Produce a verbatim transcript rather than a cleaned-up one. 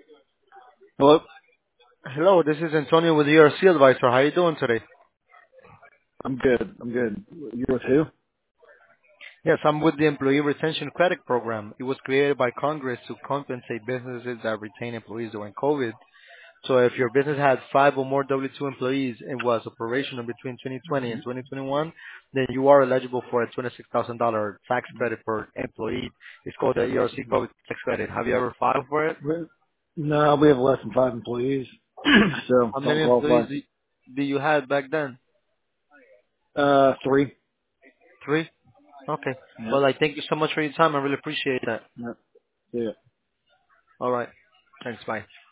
Hello. Hello, this is Antonio with E R C Advisor. How are you doing today? I'm good. I'm good. You with who? Yes, I'm with the Employee Retention Credit Program. It was created by Congress to compensate businesses that retain employees during COVID. So if your business had five or more W two employees and was operational between twenty twenty and twenty twenty-one, then you are eligible for a twenty-six thousand dollars tax credit per employee. It's called the E R C COVID tax credit. Have you ever filed for it? We- No, we have less than five employees, so How don't many employees qualify. do do you have back then? Uh, three. Three? Okay. Yep. Well, I thank you so much for your time. I really appreciate that. Yep. See ya. All right. Thanks. Bye.